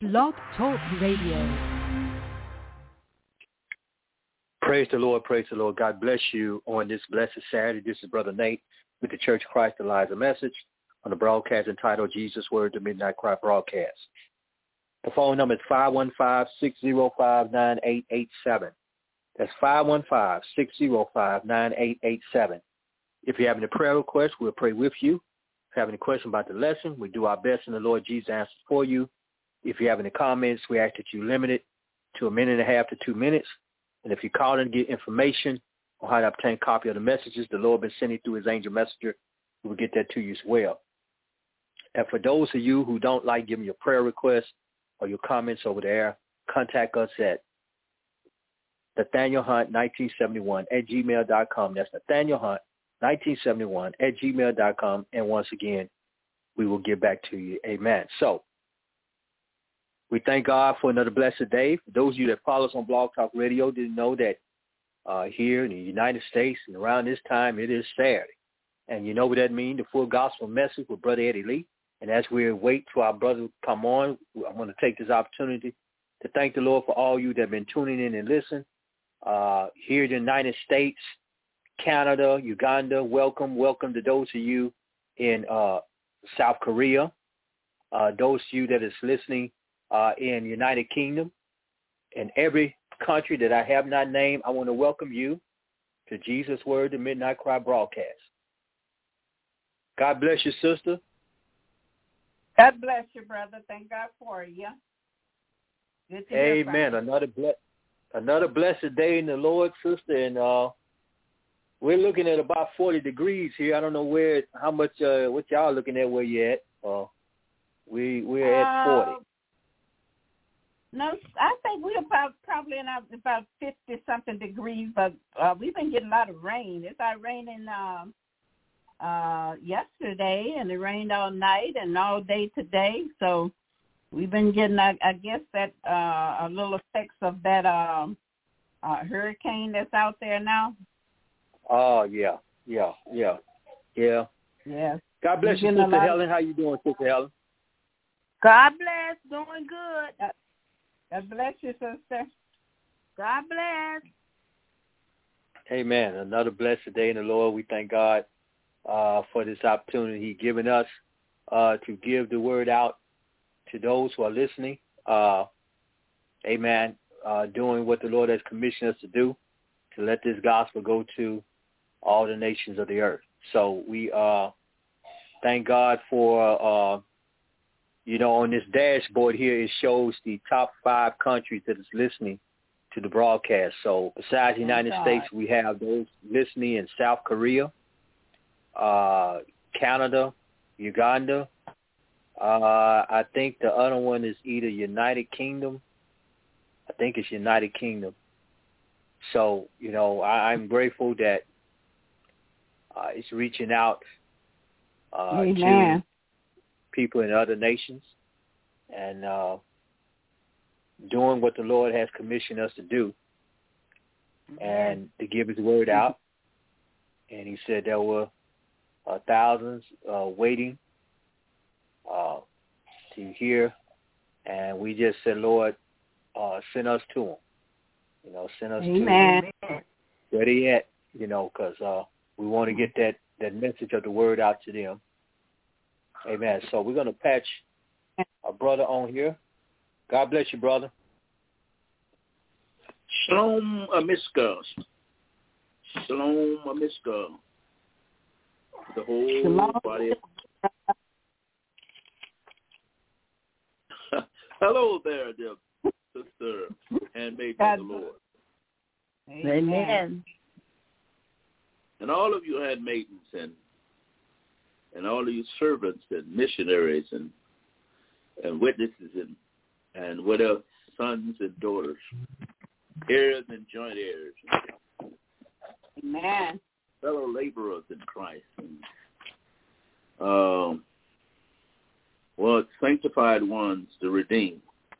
Blog Talk Radio. Praise the Lord, praise the Lord. God bless you on this blessed Saturday. This is Brother Nate with the Church of Christ Eliza message on the broadcast entitled Jesus Word, the Midnight Cry broadcast. The phone number is 515-605-9887. That's 515-605-9887. If you have any prayer requests, we'll pray with you. If you have any questions about the lesson, we do our best and the Lord Jesus answers for you. If you have any comments, we ask that you limit it to 1.5 to 2 minutes. And if you call and get information on how to obtain a copy of the messages the Lord has been sending through his angel messenger, we will get that to you as well. And for those of you who don't like giving your prayer requests or your comments over there, contact us at NathanielHunt1971 @gmail.com. That's NathanielHunt1971 @gmail.com. And once again, we will get back to you. Amen. So we thank God for another blessed day. For those of you that follow us on Blog Talk Radio, didn't know that here in the United States and around this time, it is Saturday. And you know what that means, the full gospel message with Brother Eddie Lee. And as we wait for our brother to come on, I want to take this opportunity to thank the Lord for all you that have been tuning in and listening. Here in the United States, Canada, Uganda, welcome to those of you in South Korea, those of you that is listening in United Kingdom, and every country that I have not named, I want to welcome you to Jesus Word, the Midnight Cry broadcast. God bless you, sister. God bless you, brother. Thank God for you. Good to hear from Amen. Another blessed day in the Lord, sister, and we're looking at about 40 degrees here. I don't know what y'all looking at, where you at. We're at 40. No, I think we're probably in about 50-something degrees, but we've been getting a lot of rain. It started raining yesterday, and it rained all night and all day today. So we've been getting, I guess, that a little effects of that hurricane that's out there now. Oh, yeah. Yeah. God bless you, Sister Helen. How you doing, Sister Helen? God bless. Doing good. God bless you, sister. God bless. Amen. Another blessed day in the Lord. We thank God for this opportunity He's given us to give the word out to those who are listening. Amen. Doing what the Lord has commissioned us to do, to let this gospel go to all the nations of the earth. So we thank God for on this dashboard here, it shows the top 5 countries that is listening to the broadcast. So besides the United States, we have those listening in South Korea, Canada, Uganda. I think the other one is either United Kingdom. I think it's United Kingdom. So, I'm grateful that it's reaching out to people in other nations and doing what the Lord has commissioned us to do and to give his word out. And he said there were thousands waiting to hear, and we just said, Lord, send us to them. Send us to them. Where they at, because we want to get that message of the word out to them. Amen. So we're going to patch our brother on here. God bless you, brother. Shalom, Amiska. Shalom, Amiska. The whole body. Hello there, dear sister, handmaid of the Lord. Amen. And all of you handmaidens and all of you servants and missionaries and witnesses and whatever, sons and daughters, heirs and joint heirs. Amen. Fellow laborers in Christ. Sanctified ones, the redeemed.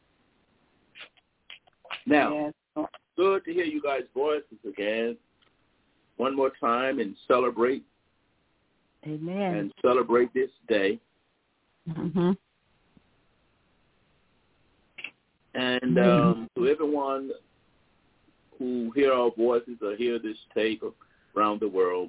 Now, good to hear you guys' voices again. One more time and celebrate. Amen. And celebrate this day. Mm-hmm. And to everyone who hear our voices or hear this tape around the world,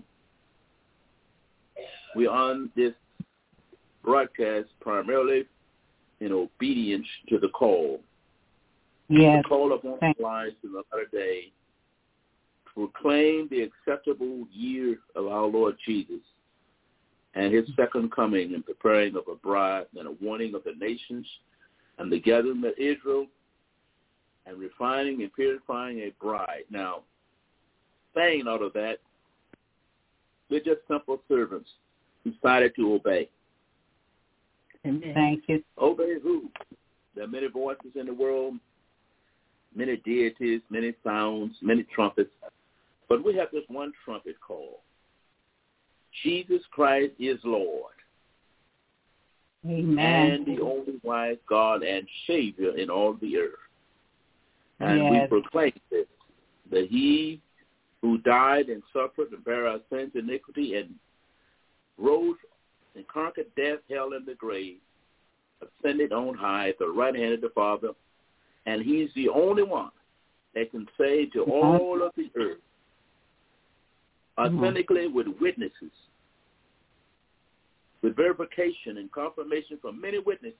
we're on this broadcast primarily in obedience to the call. Yes. The call upon our lives in the latter day to proclaim the acceptable year of our Lord Jesus and his second coming and preparing of a bride and a warning of the nations and the gathering of Israel and refining and purifying a bride. Now, saying all of that, we're just simple servants who decided to obey. Amen. Thank you. Obey who? There are many voices in the world, many deities, many sounds, many trumpets, but we have this one trumpet call. Jesus Christ is Lord. Amen. And the only wise God and Savior in all the earth. And yes. we proclaim this, that he who died and suffered and bare our sins and iniquity and rose and conquered death, hell, and the grave, ascended on high at the right hand of the Father, and he's the only one that can say to all of the earth, authentically with witnesses, with verification and confirmation from many witnesses,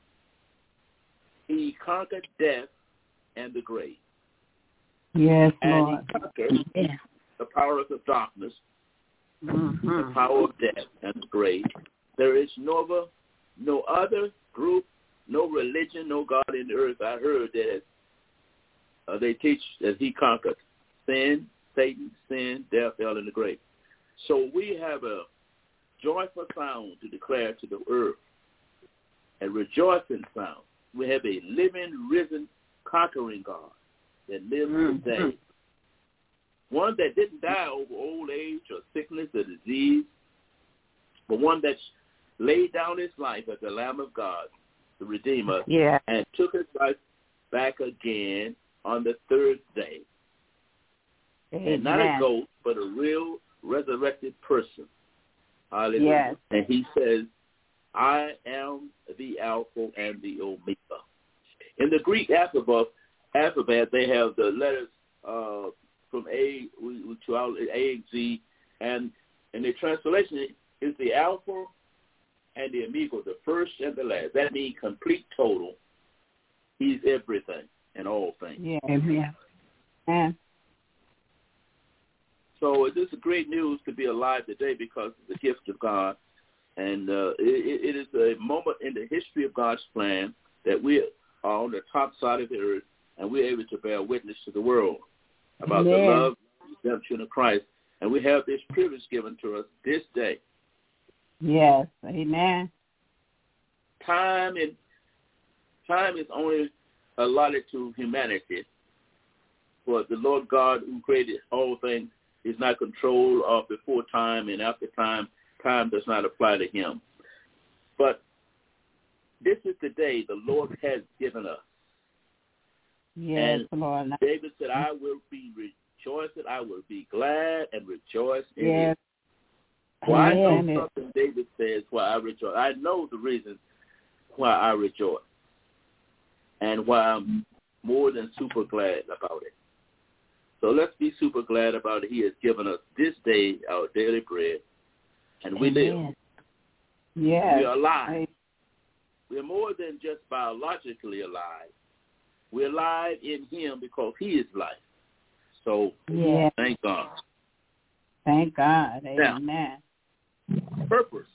he conquered death and the grave. Yes, and Lord. he conquered the powers of darkness, the power of death and the grave. There is no other group, no religion, no God in the earth. I heard that they teach that he conquered sin, Satan, sin, death, hell, and the grave. So we have a joyful sound to declare to the earth, a rejoicing sound. We have a living, risen, conquering God that lives today. One that didn't die over old age or sickness or disease, but one that's laid down his life as the Lamb of God, the Redeemer, and took his life back again on the third day. Amen. And not a ghost, but a real resurrected person. Hallelujah. Yes. And he says, I am the Alpha and the Omega. In the Greek alphabet, they have the letters from A to A and Z, and the translation is the Alpha and the Omega, the first and the last. That means complete total. He's everything and all things. Yeah. Amen. So this is great news to be alive today because of the gift of God. And it is a moment in the history of God's plan that we are on the top side of the earth and we're able to bear witness to the world about the love and redemption of Christ. And we have this privilege given to us this day. Yes. Amen. Time is only allotted to humanity. But the Lord God who created all things is not controlled of before time and after time. Time does not apply to him. But this is the day the Lord has given us. Yes, and Lord. David said, I will be rejoicing, I will be glad and rejoice in it. Well, I know something David says why I rejoice. I know the reason why I rejoice and why I'm more than super glad about it. So let's be super glad about it. He has given us this day our daily bread, and we live. Yes. We are alive. We're more than just biologically alive. We're alive in him because he is life. So thank God. Thank God. Amen. Now, purpose.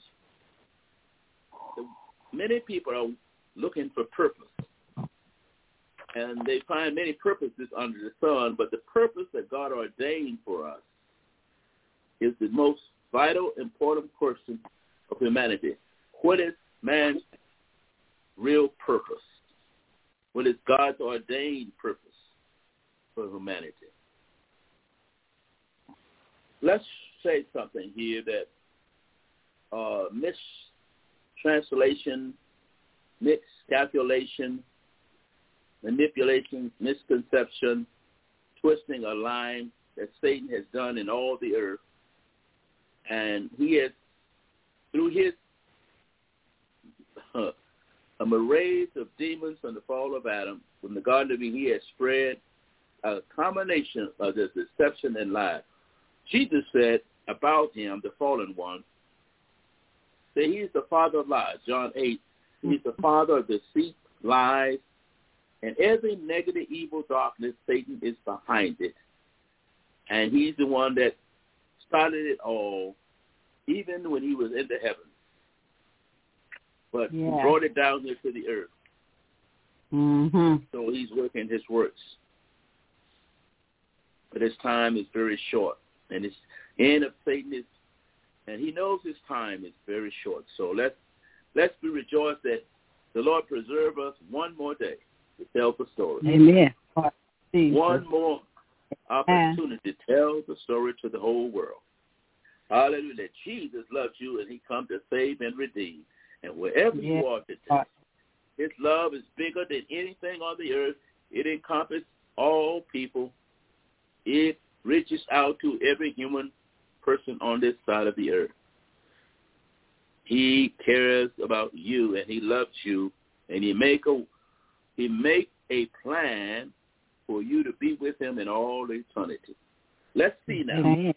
Many people are looking for purpose. And they find many purposes under the sun, but the purpose that God ordained for us is the most vital, important question of humanity. What is man's real purpose? What is God's ordained purpose for humanity? Let's say something here that mistranslation, miscalculation, manipulation, misconception, twisting a line that Satan has done in all the earth. And he has, through his a mirage of demons from the fall of Adam. From the Garden of Eden, he has spread a combination of the deception and lie. Jesus said about him, the fallen one, that he is the father of lies. John 8, he's the father of deceit, lies, and every negative, evil, darkness, Satan is behind it. And he's the one that started it all, even when he was in the heavens. But he brought it down here to the earth. Mm-hmm. So he's working his works. But his time is very short. And his end of Satan is, and he knows his time is very short. So let's be rejoiced that the Lord preserve us one more day to tell the story. Amen. One more opportunity to tell the story to the whole world. Hallelujah. That Jesus loves you and he come to save and redeem. And wherever you are today, his love is bigger than anything on the earth. It encompasses all people. It reaches out to every human person on this side of the earth. He cares about you and he loves you, and he make a plan for you to be with him in all eternity. Let's see now. Amen.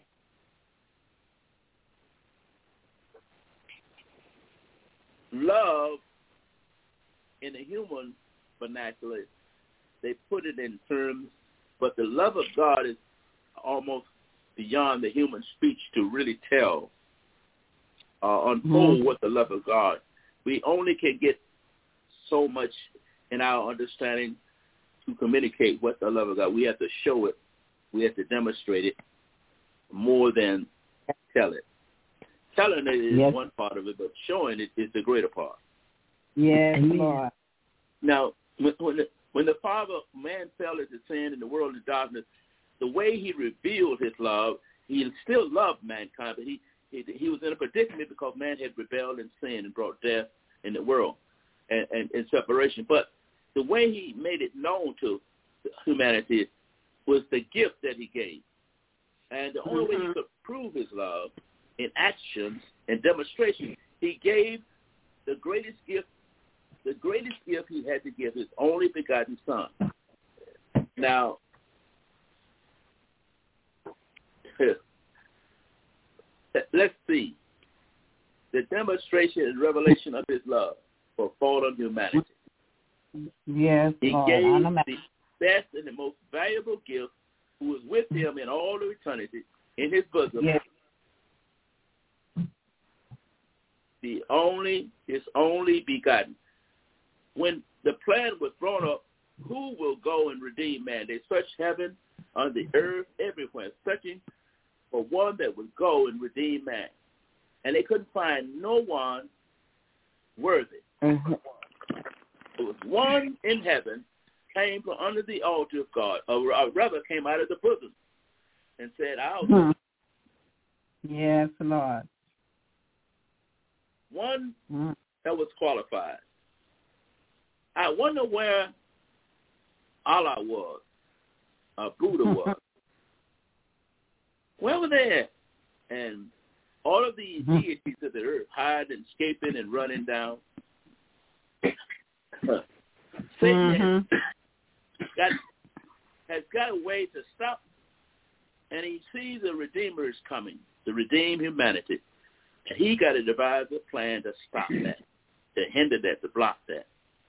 Love in the human vernacular, they put it in terms, but the love of God is almost beyond the human speech to really tell, unfold what the love of God. We only can get so much in our understanding to communicate what the love of God. We have to show it. We have to demonstrate it more than tell it. Telling it is one part of it, but showing it is the greater part. Yes, Lord. Now, when the Father, man fell into sin in the world of darkness, the way he revealed his love, he still loved mankind, but he was in a predicament because man had rebelled and sinned and brought death in the world and separation. But the way he made it known to humanity was the gift that he gave. And the only way he could prove his love in actions and demonstration, he gave the greatest gift he had to give, his only begotten Son. Now, let's see the demonstration and revelation of his love for fallen humanity. Yes, he Lord. gave the best and the most valuable gift, who was with him in all of eternity, in his bosom. Yes. His only begotten. When the plan was brought up, who will go and redeem man? They searched heaven, on the earth, everywhere, searching for one that would go and redeem man. And they couldn't find no one worthy. Mm-hmm. There was one in heaven, came from under the altar of God, or rather came out of the bosom and said, I'll do it. Yes, Lord. One that was qualified. I wonder where Allah was, Buddha was. Where were they at? And all of these deities of the earth hiding, escaping, and running down. Satan has got a way to stop, and he sees the Redeemer is coming to redeem humanity. And he got to devise a plan to stop that, to hinder that, to block that.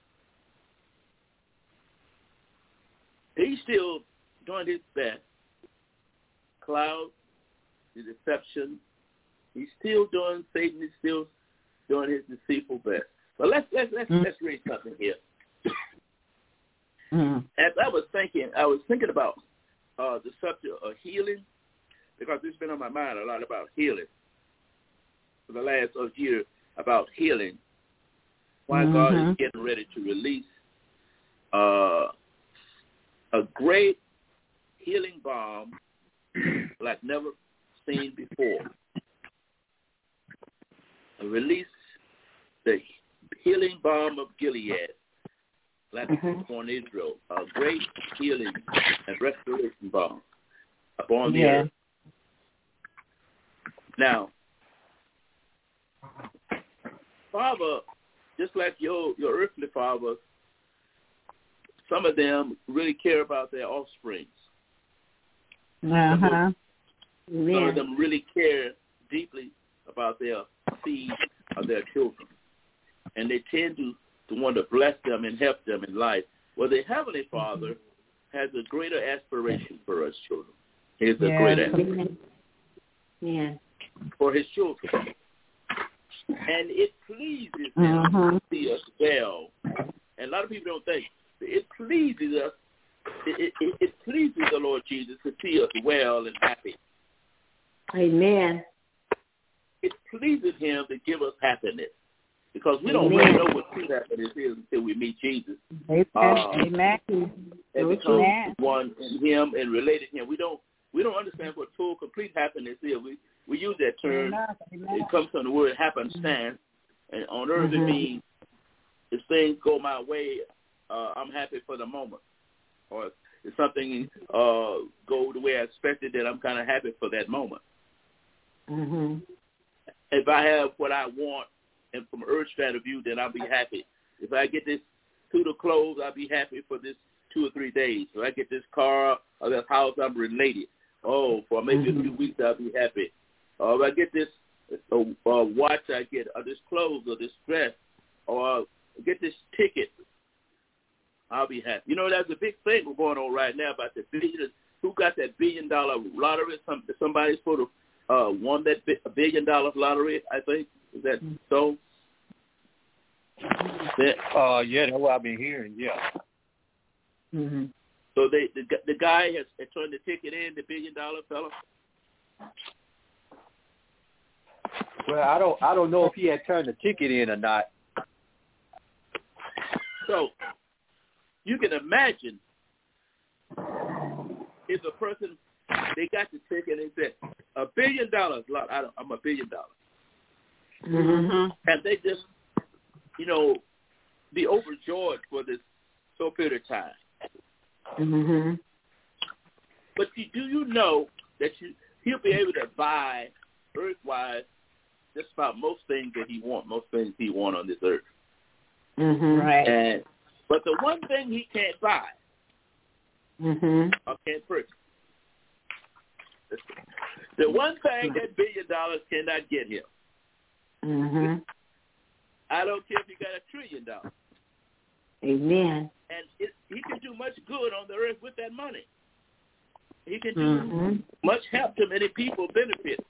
He's still doing his best. Clouds, the deception. He's still doing, Satan is still doing his deceitful best. But let's read something here. As I was thinking about the subject of healing, because it's been on my mind a lot about healing for the last year, about healing. Why God is getting ready to release a great healing balm like never seen before. Release the healing balm of Gilead, like upon Israel, a great healing and restoration balm upon the earth. Now, Father just like your earthly father, some of them really care about their offspring. Uh-huh. Some of them really care deeply about their seed or their children. And they tend to want to bless them and help them in life. Well, the Heavenly Father has a greater aspiration for us children. He has a greater aspiration for his children. And it pleases him to see us well. And a lot of people don't think. It pleases us. It pleases the Lord Jesus to see us well and happy. Amen. It pleases him to give us happiness. Because we don't really know what true happiness is until we meet Jesus. Amen. And become one in him and related to him. We don't understand what full, complete happiness is. We use that term. It comes from the word happenstance. And on earth it means if things go my way, I'm happy for the moment. Or if something go the way I expected, then I'm kind of happy for that moment. If I have what I want, and from earth's point of view, then I'll be happy. If I get this suit of clothes, I'll be happy for this 2 or 3 days. If I get this car or this house, I'm related. Oh, for maybe a few weeks, I'll be happy. Or if I get this watch I get, or this clothes, or this dress, or get this ticket, I'll be happy. You know, there's a big thing going on right now about the billion. Who got that $1 billion lottery? Somebody's supposed to won that $1 billion lottery, I think. Is that so? Yeah, that's what I've been hearing. Yeah. So the guy has turned the ticket in, the $1 billion fellow. Well, I don't know if he had turned the ticket in or not. So you can imagine if a person they got the ticket and they said $1 billion. I'm $1 billion. And they just, be overjoyed for this short period of time. But do you know that he'll be able to buy earth-wise just about most things that he wants on this earth. Right. But the one thing he can't buy or can't purchase, the one thing that $1 billion cannot get him. I don't care if he got $1 trillion. Amen. And he can do much good on the earth with that money. He can do much help to many people, benefit.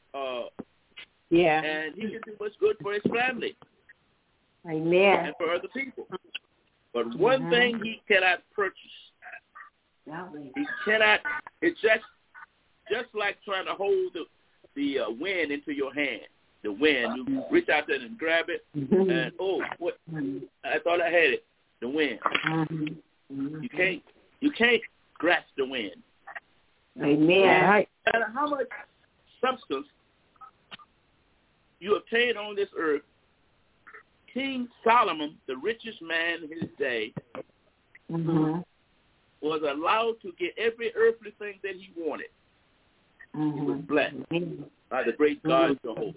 And he can do much good for his family. Amen. And for other people. But one thing he cannot purchase. He cannot. It's just like trying to hold the wind into your hand. The wind, you reach out there and grab it, and what? I thought I had it. The wind. You can't grasp the wind. Amen. No matter how much substance you obtain on this earth, King Solomon, the richest man in his day, was allowed to get every earthly thing that he wanted. He was blessed by the great God Jehovah.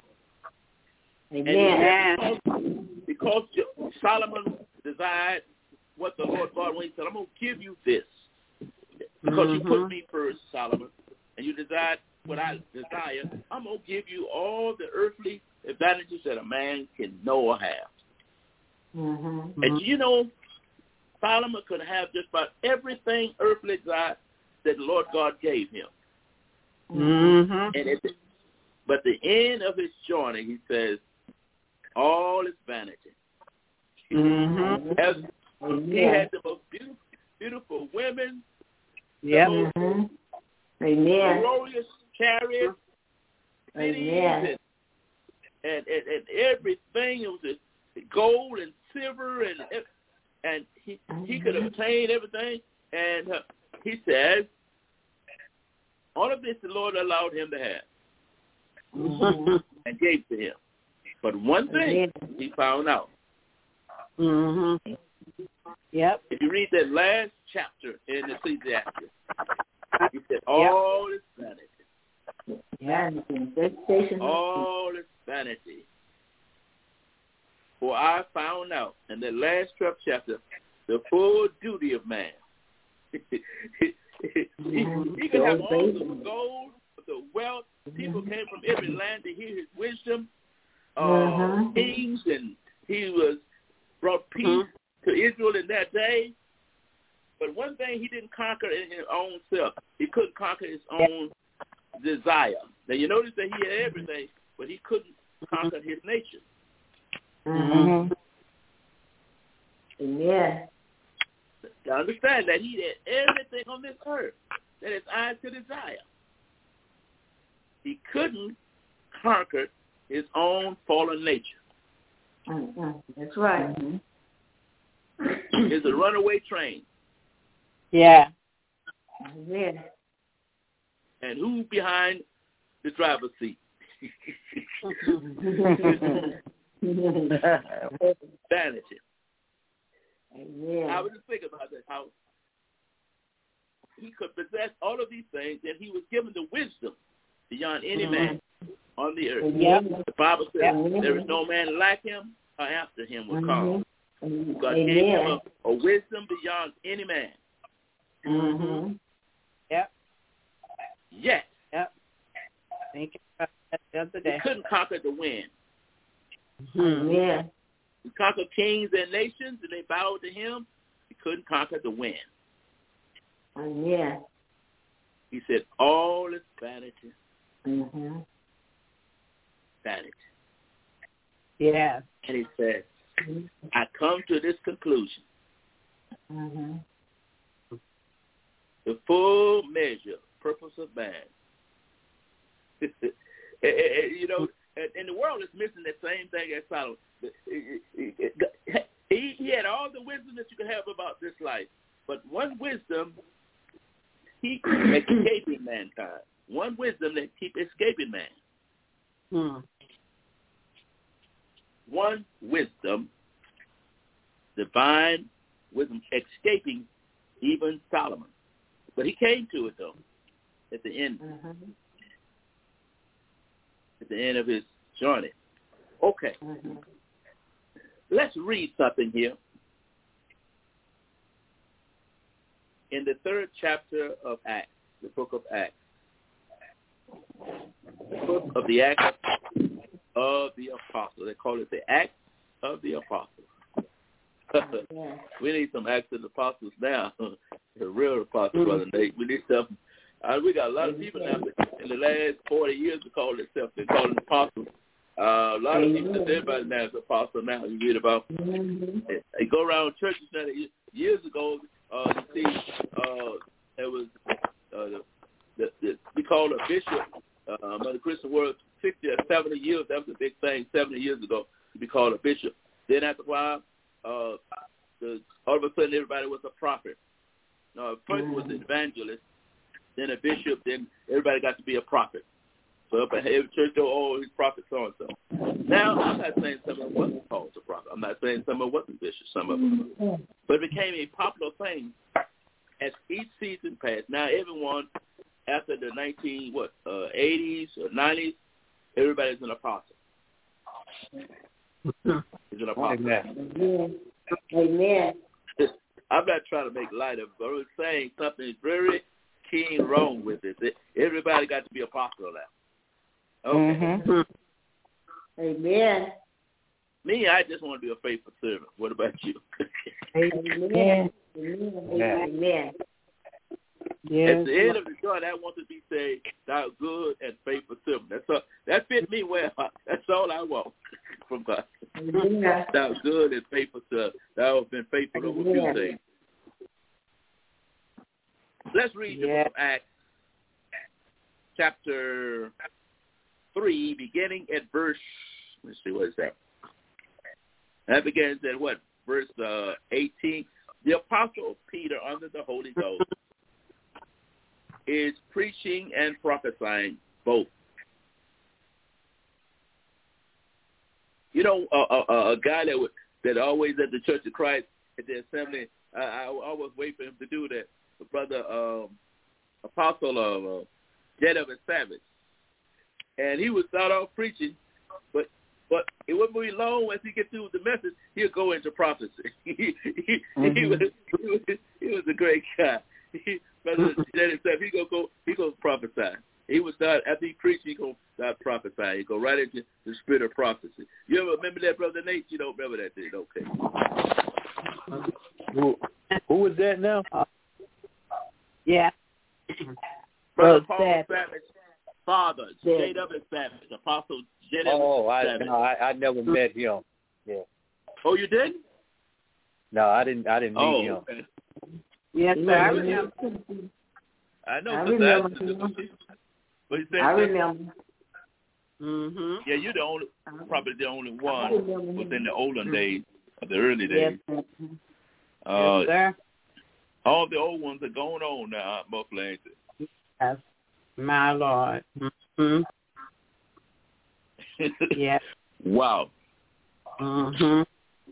Amen. And because Solomon desired what the Lord God wanted, he said, I'm going to give you this. Because you put me first, Solomon, and you desired what I desire, I'm going to give you all the earthly advantages that a man can know or have. And Solomon could have just about everything earthly God that the Lord God gave him. But the end of his journey, he says, all is vanity. He had the most beautiful women, the most glorious chariots, cities, and everything. It was gold and silver, and he could obtain everything. And he says, all of this the Lord allowed him to have and gave to him. But one thing he found out. Yep. If you read that last chapter in Ecclesiastes, he said, all is vanity. All is vanity. For I found out in the last 12th chapter the full duty of man. He could have all the gold, the wealth. People came from every land to hear his wisdom. Kings, and he brought peace to Israel in that day. But one thing he didn't conquer in his own self. He couldn't conquer his own desire. Now, you notice that he had everything, but he couldn't conquer his nature. Mm-hmm. Yeah. To understand that he had everything on this earth that his eyes could desire. He couldn't conquer his own fallen nature. Mm-hmm. That's right. It's a runaway train. Yeah. Yeah. And who's behind the driver's seat? Vanity. Yeah. I was just thinking about that, how he could possess all of these things, and he was given the wisdom beyond any man on the earth. Yep. The Bible says there is no man like him or after him will come. God gave him a wisdom beyond any man. Mm-hmm. Yep. Yes. Yep. Thank you for that the other day. He couldn't conquer the wind. Mm-hmm. Yeah. He conquered kings and nations, and they bowed to him. He couldn't conquer the wind. Yeah. He said, all is vanity. Mm-hmm. Vanity. Yeah. And he said, I come to this conclusion. Mm-hmm. The full measure, purpose of man. You know, and the world is missing the same thing as Solomon. He had all the wisdom that you could have about this life, but one wisdom keep escaping mankind. One wisdom that keep escaping man. One wisdom, divine wisdom, escaping even Solomon. But he came to it though at the end. At the end of his journey. Okay. Let's read something here. In the 3rd chapter of Acts, the book of Acts. The book of the Acts of the Apostles. They call it the Acts of the Apostles. We need some Acts of the Apostles now. The real apostles, Brother Nate. We need some. We got a lot of people now in the last 40 years to call themselves. They call them apostles. A lot of people, everybody now is apostle now. You read about, they go around churches now. Years ago, you see, there was, we called a bishop, under the Christian world, 60 or 70 years. That was a big thing 70 years ago to be called a bishop. Then after a while, all of a sudden everybody was a prophet. First was an evangelist, then a bishop, then everybody got to be a prophet. So every church, he's prophet so-and-so. Now, I'm not saying someone wasn't called a prophet. I'm not saying someone wasn't bishop, some of them. But it became a popular thing as each season passed. Now, everyone, after the 80s or 90s, everybody's an apostle. Is an apostle. Amen. I'm not trying to make light of it, but I'm saying something very keen wrong with it. Everybody got to be apostle now. Okay. Amen. Me, I just want to be a faithful servant. What about you? Amen. Amen. Yes. At the end of the journey, I want to be saved, thou good and faithful servant. That's all. That fit me well. That's all I want from God. Thou good and faithful servant. Thou have been faithful over a few things. Let's read the book of Acts, chapter 3, beginning at verse, let's see, what is that? That begins at what? Verse 18. The apostle Peter, under the Holy Ghost, is preaching and prophesying both. You know, a guy that always at the Church of Christ at the assembly, I always wait for him to do that. The brother apostle Jedediah Savage, and he would start off preaching, but But it wouldn't be long once he get through with the message, he'll go into prophecy. He was a great guy. Brother Dennis said he gonna prophesy. He would start after he preached, he gonna start prophesying. He go right into the spirit of prophecy. You ever remember that, Brother Nate? You don't remember that, did you? Okay. Who was that now? Yeah. Brother Paul Savage, father, J.W. Savage, Apostle J.W. Savage. I never met him. Yeah. Oh, you did? No, I didn't meet him. Okay. Yes, sir. I remember. I know. I remember. What you saying? I remember. Mhm. Yeah, you're probably the only one within the olden days, of the early days. Yes, sir. All the old ones are going on now, mostly, ain't they? Yes, my Lord. Mm-hmm. Yeah. Wow. Mhm.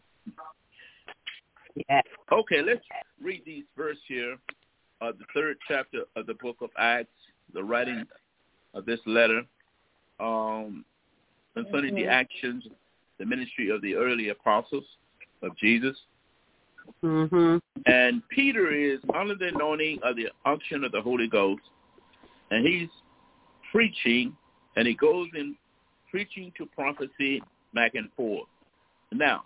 Yeah. Okay, let's read these verses here. The third chapter of the book of Acts, the writing of this letter, concerning the actions, the ministry of the early apostles of Jesus. Mhm. And Peter is under the anointing of the unction of the Holy Ghost, and he's preaching, and he goes in preaching to prophecy back and forth. Now,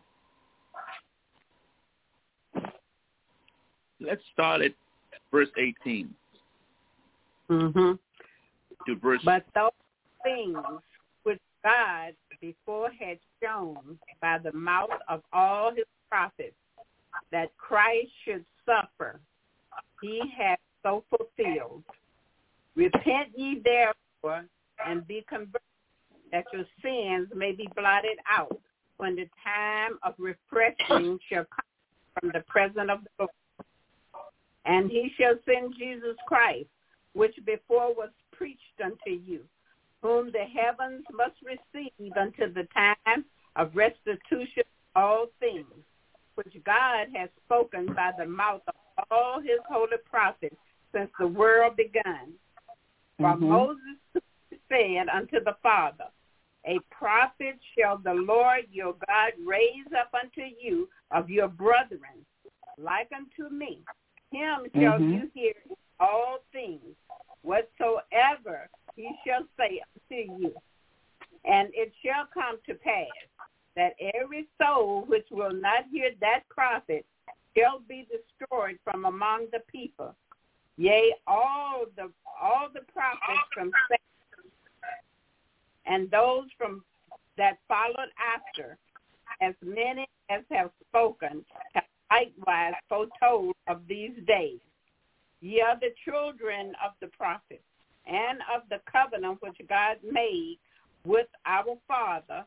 let's start at verse 18 Mhm. to verse. But those things which God before had shown by the mouth of all his prophets that Christ should suffer, he hath so fulfilled. Repent ye therefore and be converted, that your sins may be blotted out, when the time of refreshing shall come from the presence of the Lord. And he shall send Jesus Christ, which before was preached unto you, whom the heavens must receive unto the time of restitution of all things, which God has spoken by the mouth of all his holy prophets since the world began. For Moses said unto the Father, a prophet shall the Lord your God raise up unto you of your brethren, like unto me. Him shall you hear all things, whatsoever he shall say unto you. And it shall come to pass that every soul which will not hear that prophet shall be destroyed from among the people. Yea, all the prophets from Satan and those from that followed after, as many as have spoken, have likewise foretold of these days. Ye are the children of the prophets, and of the covenant which God made with our father,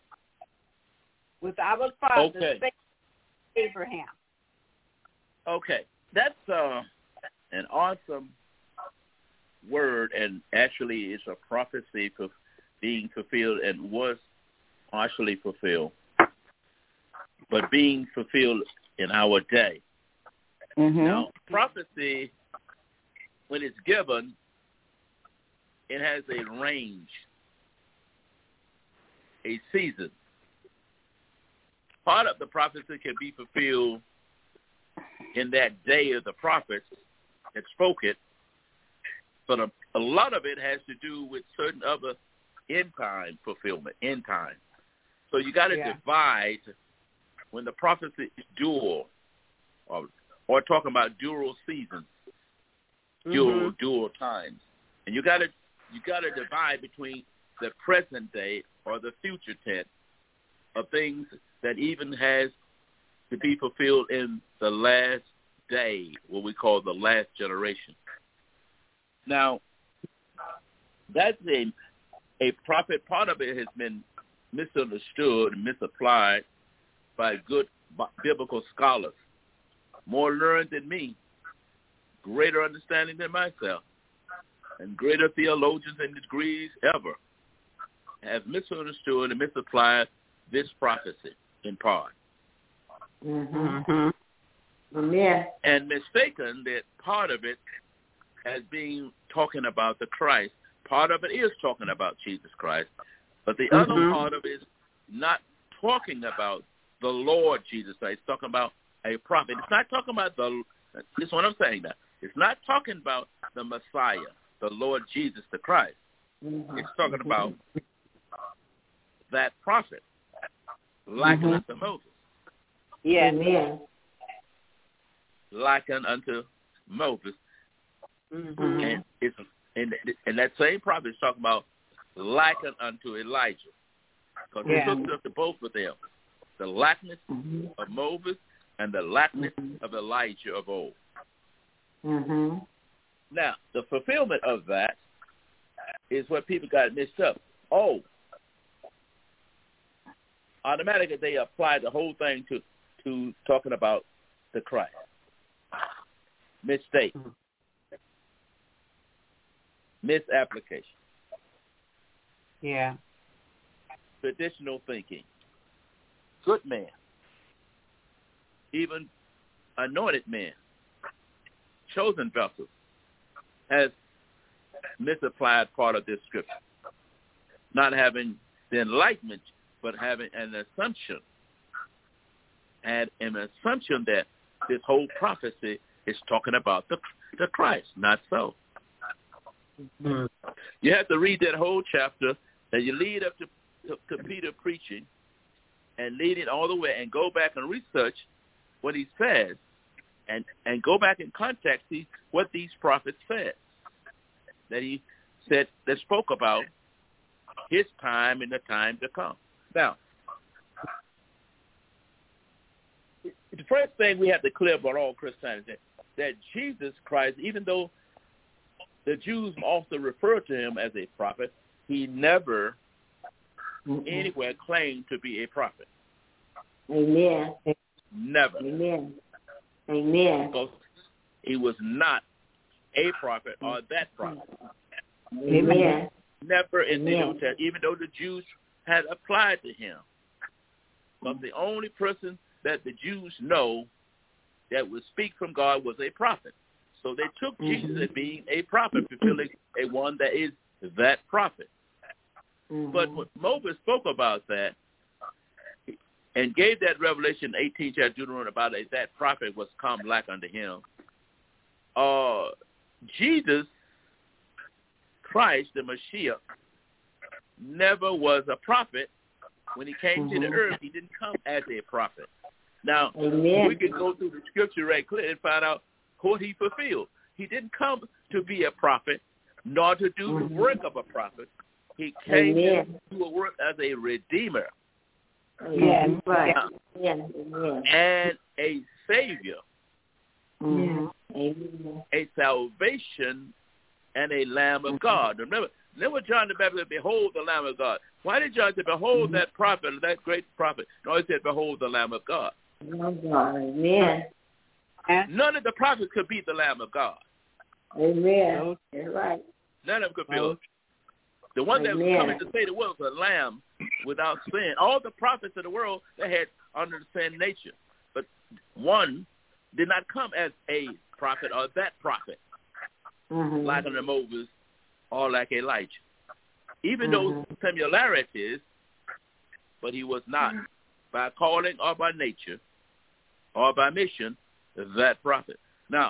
Okay. Abraham. Okay, that's an awesome word, and actually it's a prophecy for being fulfilled, and was partially fulfilled, but being fulfilled in our day. Now, prophecy, when it's given, it has a range, a season. Part of the prophecy can be fulfilled in that day of the prophets that spoke it, but a lot of it has to do with certain other end-time fulfillment, end time. So you got to divide when the prophecy is dual, or talking about dual seasons, dual times, and you got to divide between the present day or the future tense of things that even has to be fulfilled in the last day, what we call the last generation. Now, that's a prophet. Part of it has been misunderstood and misapplied by good biblical scholars, more learned than me, greater understanding than myself, and greater theologians and degrees ever, have misunderstood and misapplied this prophecy in part. Amen. And mistaken that part of it as being talking about the Christ. Part of it is talking about Jesus Christ, but the other part of it is not talking about the Lord Jesus Christ. It's talking about a prophet. It's not talking about this is what I'm saying now. It's not talking about the Messiah, the Lord Jesus the Christ. It's talking about that prophet, likened unto Moses. Yeah. Likened unto Moses. And it's and that same prophet is talking about likened unto Elijah. Because he looked up to both of them, the likeness of Moses and the likeness of Elijah of old. Now, the fulfillment of that is what people got mixed up. Oh, automatically they apply the whole thing to talking about the Christ. Mistake. Misapplication. Yeah. Traditional thinking. Good man. Even anointed men, chosen vessels, has misapplied part of this scripture. Not having the enlightenment, but having an assumption. Had an assumption that this whole prophecy is talking about the Christ. Not so. You have to read that whole chapter, and you lead up to Peter preaching, and lead it all the way, and go back and research what he says, and go back in context, see what these prophets said, that he said, that spoke about his time and the time to come. Now, the first thing we have to clear about all Christianity is that Jesus Christ, even though the Jews also refer to him as a prophet, he never anywhere claimed to be a prophet. Amen. Never. Amen. Because he was not a prophet or that prophet. Amen. Never in the New Testament, even though the Jews had applied to him. But the only person that the Jews know that would speak from God was a prophet. So they took Jesus as being a prophet, fulfilling a one that is that prophet. But when Moses spoke about that and gave that Revelation 18 chapter Deuteronomy about that prophet was come like unto him, Jesus Christ, the Mashiach, never was a prophet. When he came to the earth, he didn't come as a prophet. Now, we can go through the scripture right clear and find out what he fulfilled. He didn't come to be a prophet, nor to do the work of a prophet. He came to do a work as a redeemer. Yes, right. And a savior. A salvation and a Lamb of God. Remember John the Baptist, behold the Lamb of God. Why did John say, behold that prophet, that great prophet? No, he said, behold the Lamb of God. Amen. None of the prophets could be the Lamb of God. Amen. That's right. None of them could be. The one that was coming to say the word was a lamb without sin. All the prophets of the world, they had under the same nature. But one did not come as a prophet or that prophet, like unto Moses or like Elijah. Even those similarities, but he was not, by calling or by nature or by mission, that prophet. Now,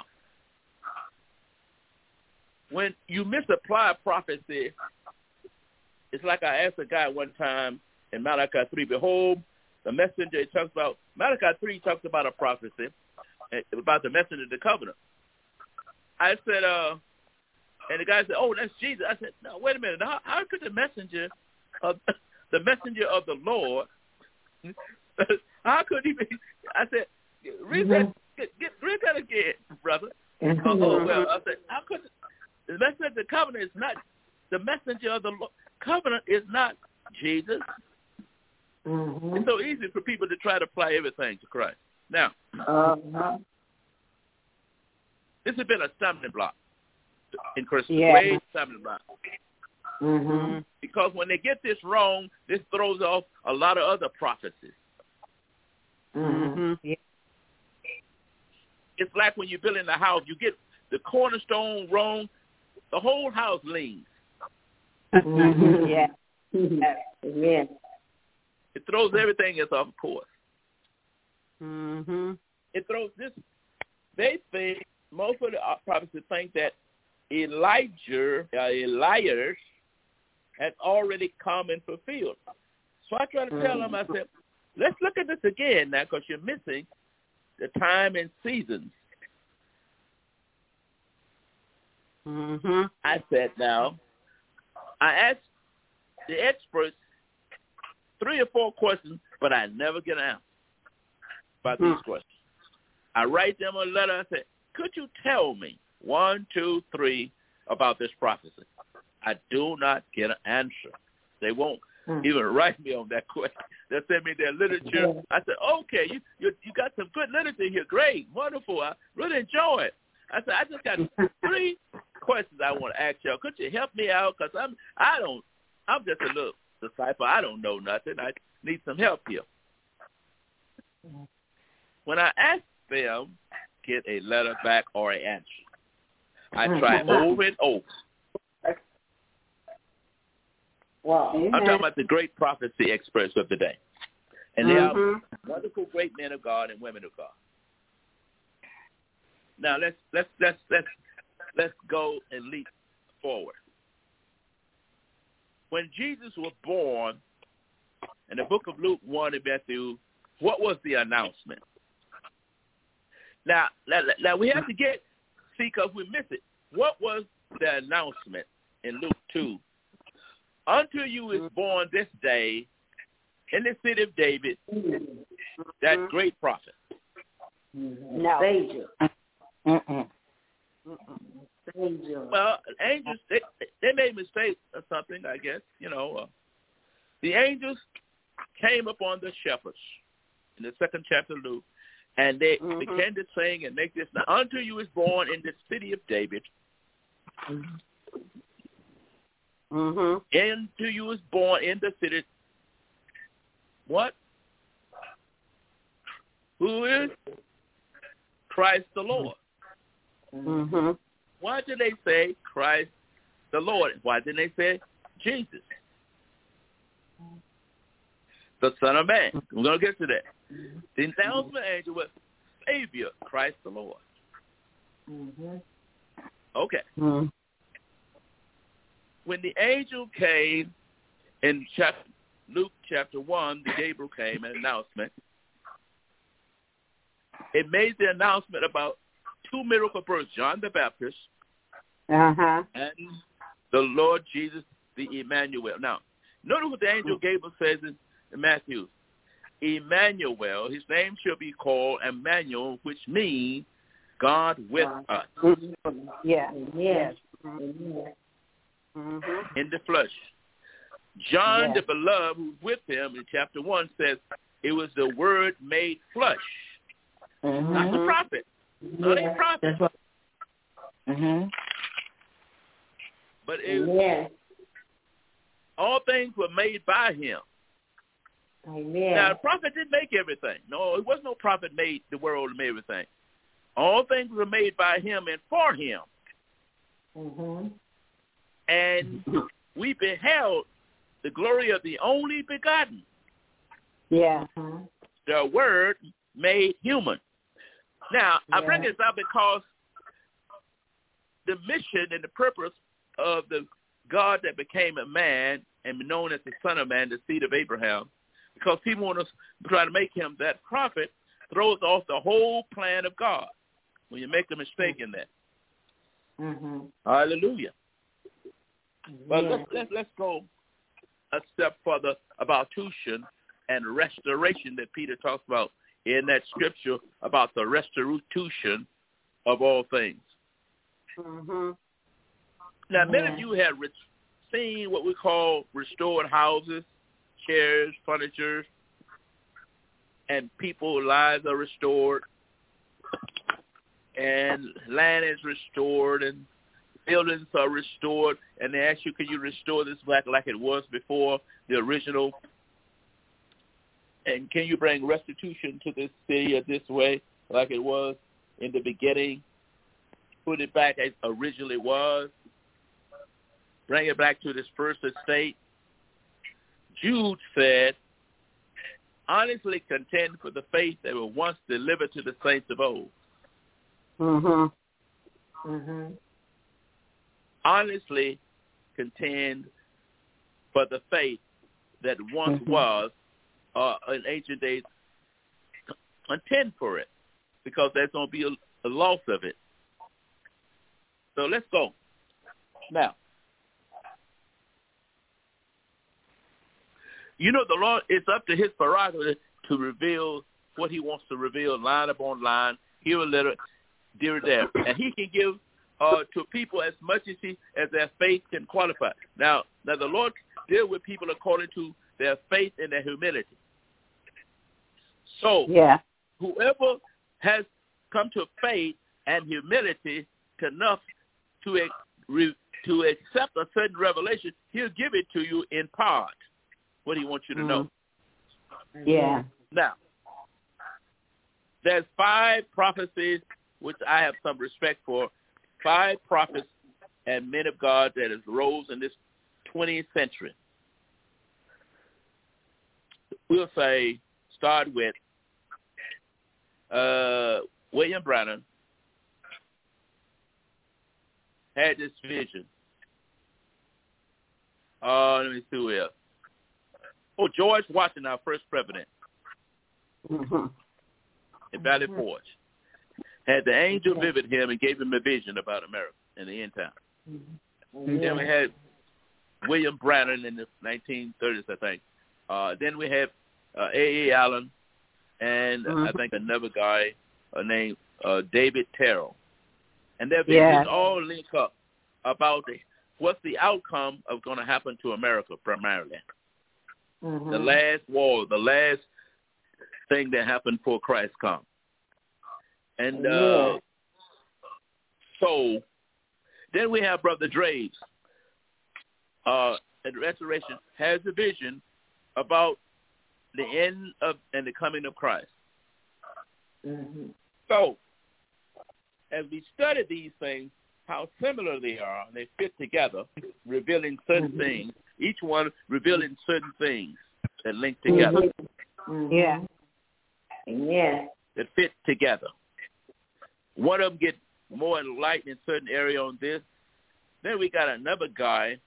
when you misapply prophecy, it's like I asked a guy one time in Malachi 3, behold, the messenger, it talks about, Malachi 3 talks about a prophecy, about the messenger of the covenant. I said, and the guy said, oh, that's Jesus. I said, no, wait a minute. How could the messenger of the Lord, how could he be? I said, read that again, brother. Oh, well, I said, how could the messenger of the covenant is not, the messenger of the covenant is not Jesus. It's so easy for people to try to apply everything to Christ. Now, this has been a stumbling block in Christians. Great stumbling block. Because when they get this wrong, this throws off a lot of other prophecies. It's like when you're building a house, you get the cornerstone wrong, the whole house leans. Amen. It throws everything else off course. Mm-hmm. It throws this. They think, most of the prophets think that Elias had already come and fulfilled. So I try to tell them, I said, let's look at this again now, because you're missing the time and seasons. Mm-hmm. I said, now, I asked the experts 3 or 4 questions, but I never get an answer about these questions. I write them a letter. I said, could you tell me 1, 2, 3 about this prophecy? I do not get an answer. They won't even write me on that question. They'll send me their literature. I said, okay, you got some good literature here. Great, wonderful. I really enjoy it. I said, I just got 3 questions I want to ask y'all. Could you help me out? Because I'm just a little disciple. I don't know nothing. I need some help here. When I ask them, get a letter back or an answer, I try over and over. Wow. I'm talking about the great prophecy experts of the day. And they are wonderful great men of God and women of God. Now let's go and leap forward. When Jesus was born, in the book of Luke 1 and Matthew, what was the announcement? Now we have to see, because we miss it. What was the announcement in Luke 2? Unto you is born this day in the city of David that great prophet. No. Savior. Well, angels, they made mistakes or something, I guess. The angels came upon the shepherds in the 2nd chapter of Luke, and they began to sing and make this. Now, unto you is born in the city of David. Unto you is born in the city. What? Who is? Christ the Lord. Why did they say Christ the Lord? Why didn't they say Jesus, the Son of Man? We're going to get to that. The announcement angel was Savior, Christ the Lord. Okay. When the angel came in Luke chapter 1, the Gabriel came, an announcement. It made the announcement about 2 miracle births, John the Baptist and the Lord Jesus, the Emmanuel. Now, notice what the angel Gabriel says in Matthew. Emmanuel, his name shall be called Emmanuel, which means God with us. Yeah. Yes. In the flesh. John the beloved, who's with him in chapter 1, says it was the Word made flesh. Not the prophet. Not a prophet. But all things were made by him. Amen. Now, the prophet didn't make everything. No, it was no prophet made the world and made everything. All things were made by him and for him. And we beheld the glory of the only begotten. Yeah. The Word made human. Now, I bring this up because the mission and the purpose of the God that became a man and known as the Son of Man, the seed of Abraham, because he wants to try to make him that prophet, throws off the whole plan of God when you make a mistake in that. Hallelujah. But let's go a step further about restitution and restoration that Peter talks about in that scripture about the restitution of all things. Now, many of you have seen what we call restored houses, chairs, furniture, and people's lives are restored, and land is restored, and buildings are restored, and they ask you, can you restore this back like it was before the original? And can you bring restitution to this city this way like it was in the beginning? Put it back as originally was? Bring it back to this first estate? Jude said honestly contend for the faith that was once delivered to the saints of old. Honestly contend for the faith that once was in ancient days. Contend for it, because there's going to be a loss of it. So let's go. Now, you know, the Lord, it's up to his prerogative to reveal what he wants to reveal line upon line, here a little, there, and he can give to people as much as their faith can qualify. Now the Lord deal with people according to their faith and their humility. So whoever has come to faith and humility enough to accept a certain revelation, he'll give it to you in part, what he wants you to know. Yeah. Now, there's 5 prophecies which I have some respect for, 5 prophets and men of God that has rose in this 20th century. We'll say, start with William Branham had this vision. Let me see who else. Oh, George Washington, our first president, at Valley Forge, had the angel visit him and gave him a vision about America in the end time. Then we had William Branham in the 1930s, I think. Then we have A.A. Allen and I think another guy named David Terrell. And their visions all link up about what's the outcome of going to happen to America primarily. The last war, the last thing that happened before Christ comes. And so then we have Brother Draves at Restoration has a vision about the end of and the coming of Christ. So as we study these things, how similar they are, and they fit together, revealing certain things, each one revealing certain things that link together. Yeah. That fit together. One of them get more enlightened in certain area on this. Then we got another guy.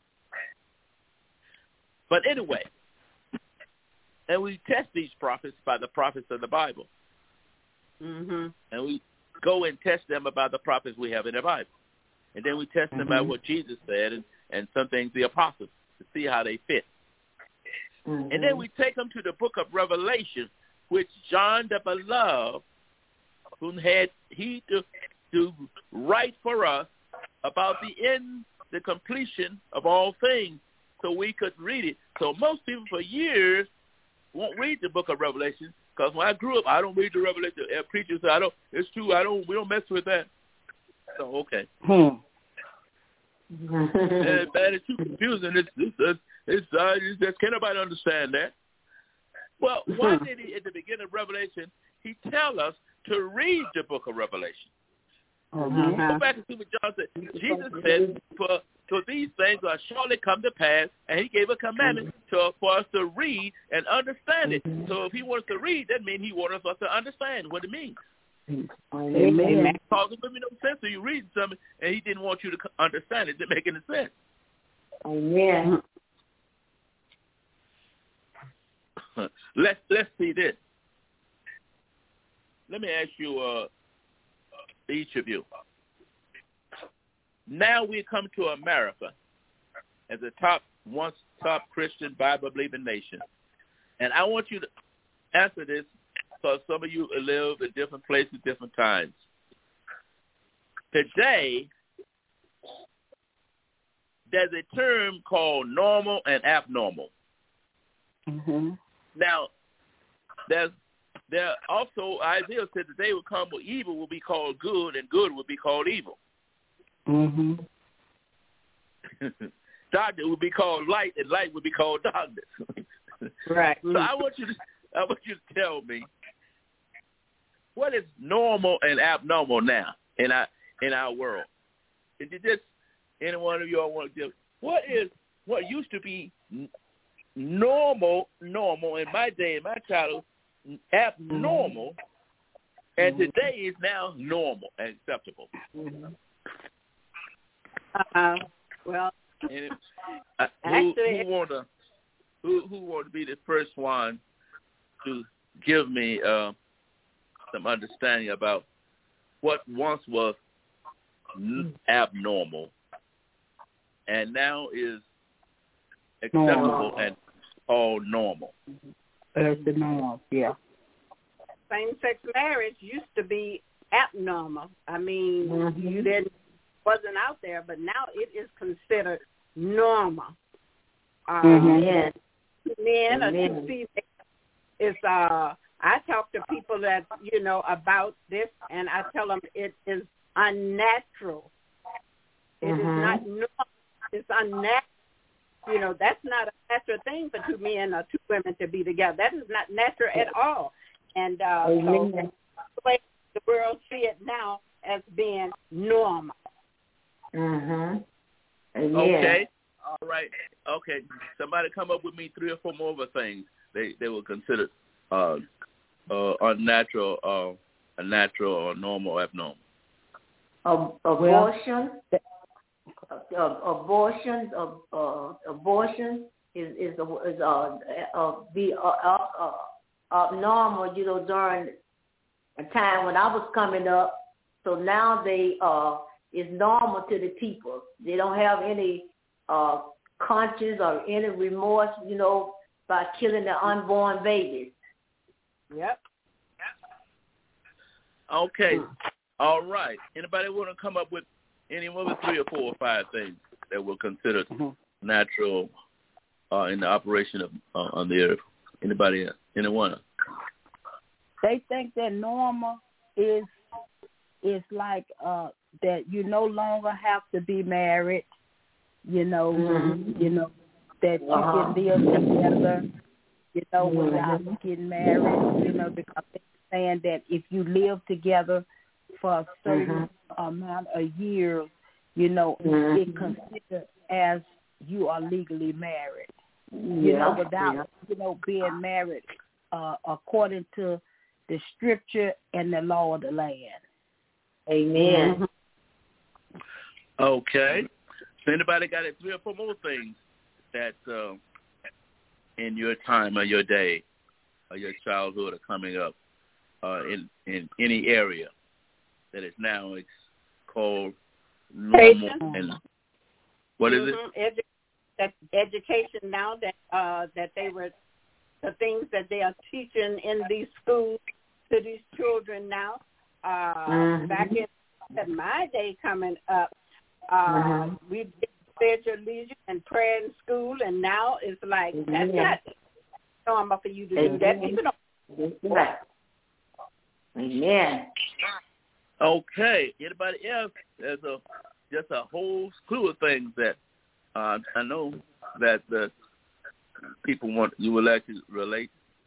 But anyway, and we test these prophets by the prophets of the Bible. And we go and test them about the prophets we have in the Bible. And then we test them by what Jesus said and some things the apostles to see how they fit. And then we take them to the book of Revelation, which John the Beloved, who had to write for us about the end, the completion of all things, so we could read it. So most people for years won't read the book of Revelation, because when I grew up, I don't read the Revelation. Preachers say, it's true, we don't mess with that. So, okay. And it's too confusing. It's can't nobody understand that. Well, why did he, at the beginning of Revelation, he tell us to read the book of Revelation? Go back and see what John said. Jesus said, for these things will surely come to pass, and he gave a commandment for us to read and understand it. So if he wants to read, that means he wants us to understand what it means. Amen. Because it would make no sense if you read something and he didn't want you to understand it. It didn't make any sense. Amen. Let's see this. Let me ask you, each of you. Now we come to America as a once top Christian Bible-believing nation. And I want you to answer this because some of you live in different places, different times. Today, there's a term called normal and abnormal. Now, there also, Isaiah said the day will come where evil will be called good and good will be called evil. Darkness will be called light and light will be called darkness. Right. So I want you to tell me, what is normal and abnormal now in our world? Is it just any one of you all want to give? What used to be normal in my day, in my childhood, abnormal, and today is now normal and acceptable. Well, and actually, who want to be the first one to give me some understanding about what once was abnormal and now is acceptable and all normal? As the norm, yeah. Same-sex marriage used to be abnormal. I mean, wasn't out there, but now it is considered normal. Men or two females is I talk to people that about this, and I tell them it is unnatural. It is not normal. It's unnatural. That's not a natural thing for two men or two women to be together. That is not natural at all. And so the way the world see it now as being normal. Okay. All right. Okay. Somebody come up with me 3 or 4 more things they will consider unnatural, unnatural, or normal, abnormal. Abortion. Abortion is abnormal, during a time when I was coming up. So now they is normal to the people. They don't have any conscience or any remorse, by killing their unborn babies. Yep. Okay. All right. Anybody want to come up with any other 3 or 4 or 5 things that were considered natural in the operation of on the earth? Anybody else? Anyone? They think that normal is like that you no longer have to be married. That you can live together. Without getting married. Because they're saying that if you live together for a certain amount of years, it's considered as you are legally married. Without being married according to the scripture and the law of the land. Amen. Okay. So anybody got 3 or 4 more things that in your time or your day or your childhood are coming up in any area that is now called normal? And what is it? Education now that they were the things that they are teaching in these schools to these children now. Back in my day coming up, we did spiritual leisure and prayer in school, and now it's like that's not normal for you to do that. People don't. Amen. Okay. Anybody else? There's just a whole slew of things that I know that the people you would like to relate.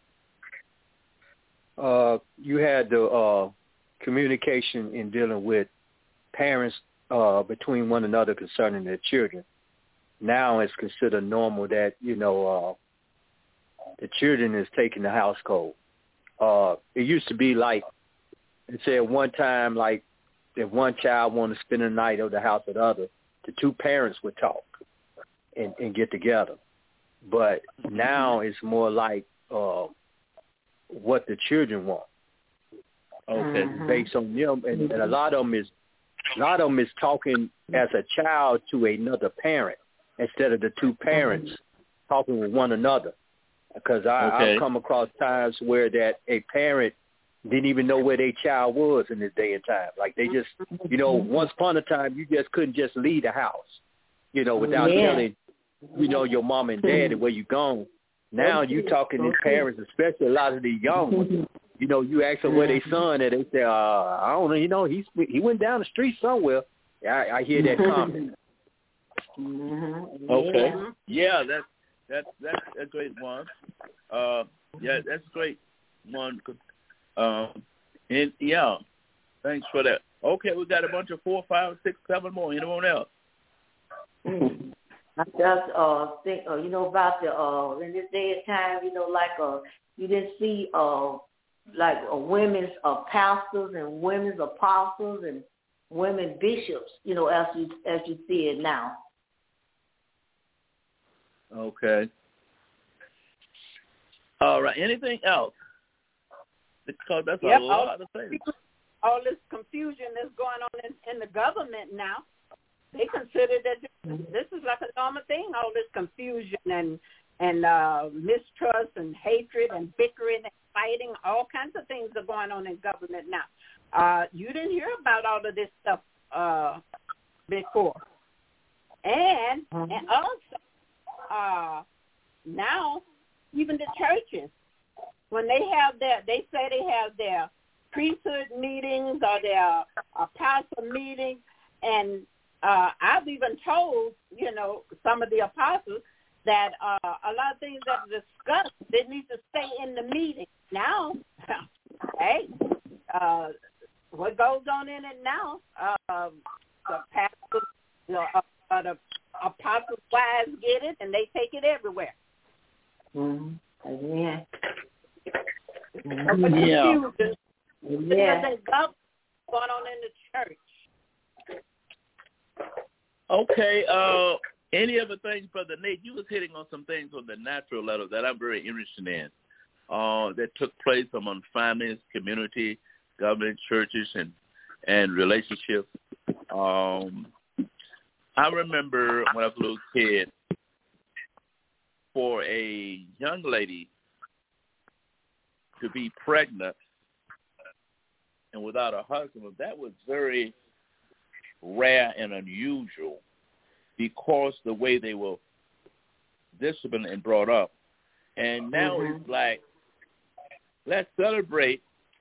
You had the communication in dealing with parents between one another concerning their children. Now it's considered normal that the children is taking the house code. It used to be like, it said one time, like if one child wanted to spend the night at the house of the other, the 2 parents would talk and get together. But now it's more like what the children want. Okay. Based on them, and a lot of them is talking as a child to another parent instead of the 2 parents talking with one another. Because I've come across times where that a parent didn't even know where their child was in this day and time. Like they just, once upon a time, you just couldn't just leave the house, without telling, your mom and dad where you gone. Now you talking to parents, especially a lot of the young ones. You ask them where their son at, they say, I don't know, he went down the street somewhere. I hear that comment. Okay. Yeah, that's a great one. Yeah, that's a great one. And yeah, thanks for that. Okay, we got a bunch of 4, 5, 6, 7 more. Anyone else? I just think, about the in this day and time, like you didn't see like women's pastors and women's apostles and women bishops, as you see it now. Okay. All right. Anything else? Because that's a lot of things. All this confusion that's going on in the government now, they consider that this is like a normal thing. All this confusion and mistrust and hatred and bickering and fighting, all kinds of things are going on in government now. You didn't hear about all of this stuff before, and also now even the churches, when they say they have their priesthood meetings or their apostle meetings, and I've even told, some of the apostles that a lot of things that are discussed, they need to stay in the meeting. Now, hey, what goes on in it now, the pastors, the apostles' wives get it, and they take it everywhere. Mm-hmm. Yeah. Yeah. There's going on in the church. Okay. Any other things, Brother Nate? You was hitting on some things on the natural level that I'm very interested in. That took place among families, community, government, churches, and relationships. I remember when I was a little kid, for a young lady to be pregnant and without a husband, that was very rare and unusual because the way they were disciplined and brought up. And now it's like, let's celebrate,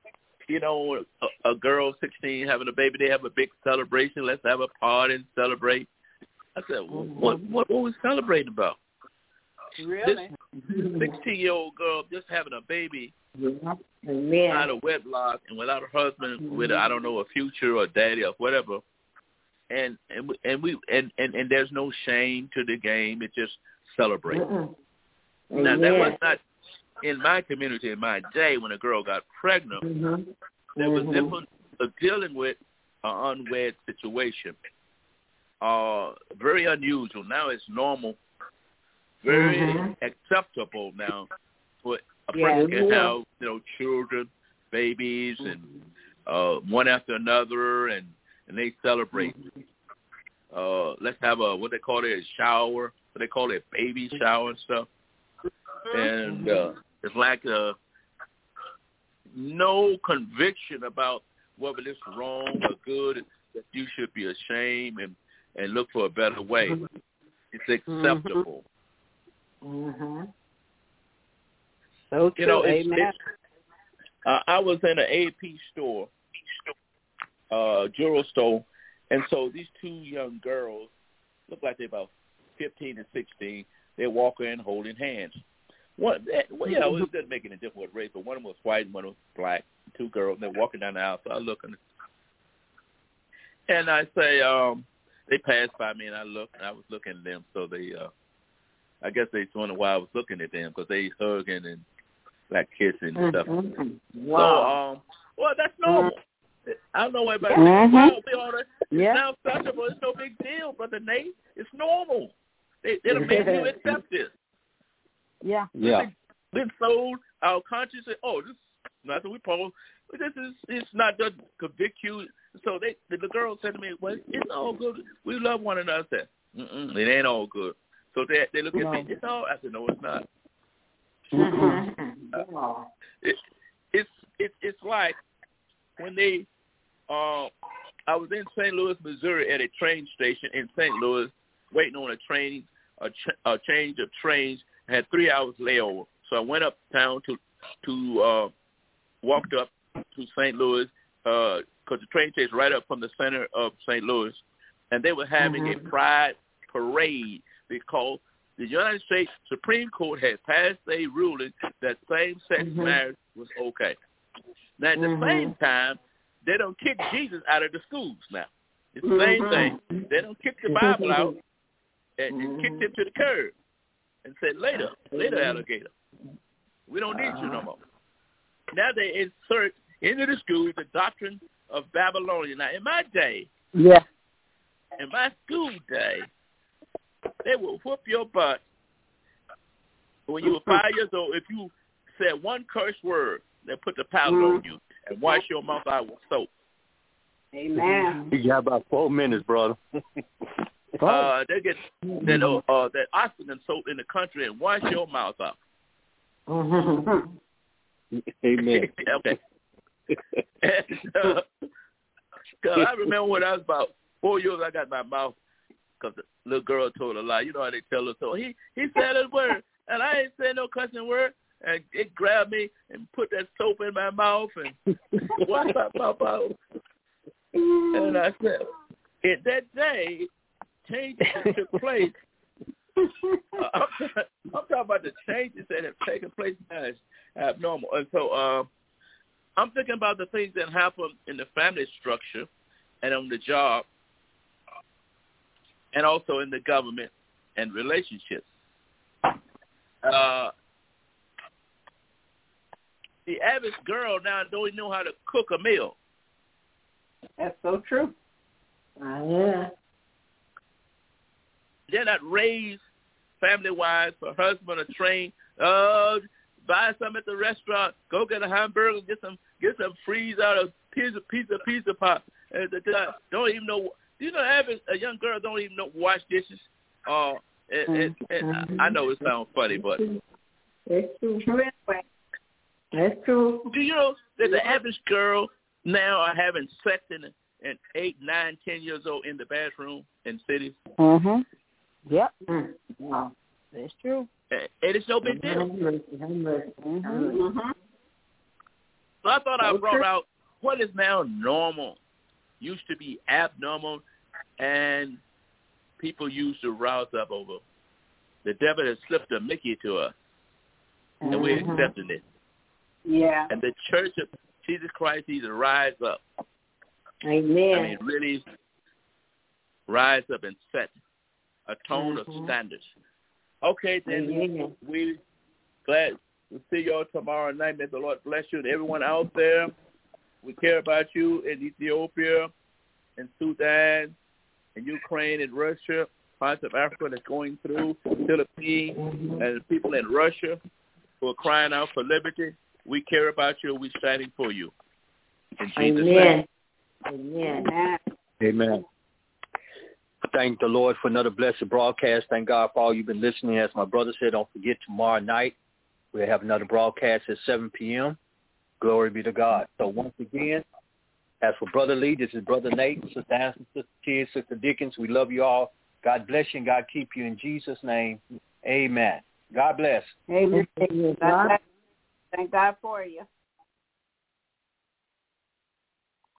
a girl 16 having a baby, they have a big celebration. Let's have a party and celebrate. I said, what were we celebrating about? Really? This 16-year-old girl just having a baby out of wedlock and without a husband, with I don't know, a future or daddy or whatever, and there's no shame to the game. It just celebrates. Now that was not in my community in my day when a girl got pregnant. There was different dealing with an unwed situation. Very unusual. Now it's normal. Very acceptable now for a person can have, children, babies, and one after another, and they celebrate. Let's have what they call it, a shower. What they call it, baby shower and stuff. And it's like no conviction about whether this is wrong or good, that you should be ashamed and look for a better way. It's acceptable. So true. Amen. I was in an AP store, jewelry store, and so these two young girls look like they're about 15 and 16. They're walking holding hands. It doesn't make any difference what race, but one of them was white and one was black. Two girls, and they're walking down the aisle. So I look, and I say, they passed by me, and I looked, and I was looking at them. So they, I guess they wondered why I was looking at them, because they hugging and like kissing and stuff. Wow. So, that's normal. I don't know what everybody thinks. It's now acceptable. It's no big deal, Brother Nate. It's normal. It'll make you accept this. Yeah. Been sold our conscience. This is nothing we pose. It's not just convict you. So the girl said to me, "Well, it's all good. We love one another." I said, "It ain't all good." So they look at me. It's all. I said, "No, it's not." It's like when they. I was in St. Louis, Missouri, at a train station in St. Louis, waiting on a train, a change of trains. I had 3 hours layover, so I went uptown to walked up to St. Louis because the train takes right up from the center of St. Louis, and they were having a pride parade because the United States Supreme Court had passed a ruling that same-sex marriage was okay. Now, at the same time, they don't kick Jesus out of the schools now. It's the same thing. They don't kick the Bible out. and kicked him to the curb and said, later, alligator. We don't need you no more. Now they insert into the school the doctrine of Babylonian. Now, in my day, in my school day, they will whoop your butt when you were 5 years old. If you said one curse word, they put the powder on you and wash your mouth out with soap. Amen. You got about 4 minutes, brother. They get that oxygen soap in the country and wash your mouth out. Amen. Okay. I remember when I was about 4 years, I got my mouth because the little girl told a lie. You know how they tell her. So he said a word, and I ain't saying no cussing word. And it grabbed me and put that soap in my mouth and washed my mouth out. And I said, in that day, changes took place. I'm talking about the changes that have taken place now is abnormal. And so I'm thinking about the things that happen in the family structure and on the job and also in the government and relationships. The average girl now don't even know how to cook a meal. That's so true. Yeah. They're not raised family-wise for husband or train. Buy some at the restaurant. Go get a hamburger. Get some freeze out of pizza pot. Don't even know. You know, a young girl don't even know wash dishes. And I know it sounds funny, but it's true. That's true. Do you know that the average girl now are having sex in 8, 9, 10 years old in the bathroom in cities? Yep. Wow. That's true. And it's no big deal. So I thought I brought out what is now normal. Used to be abnormal, and people used to rouse up over. The devil has slipped a Mickey to us, and we're accepting it. Yeah. And the Church of Jesus Christ needs to rise up. Amen. I mean, really rise up and set a tone of standards. Okay, then we glad to see you all tomorrow night. May the Lord bless you and everyone out there. We care about you in Ethiopia, in Sudan, in Ukraine, in Russia, parts of Africa that's going through, Philippines, and people in Russia who are crying out for liberty. We care about you. We're standing for you. In Jesus' name. Amen. Amen. Thank the Lord for another blessed broadcast. Thank God for all you've been listening. As my brother said, don't forget tomorrow night we'll have another broadcast at 7 p.m. Glory be to God. So once again, as for Brother Lee, this is Brother Nate, Sister Anson, Sister Tia, Sister Dickens. We love you all. God bless you and God keep you in Jesus' name. Amen. God bless. Amen. Thank God for you.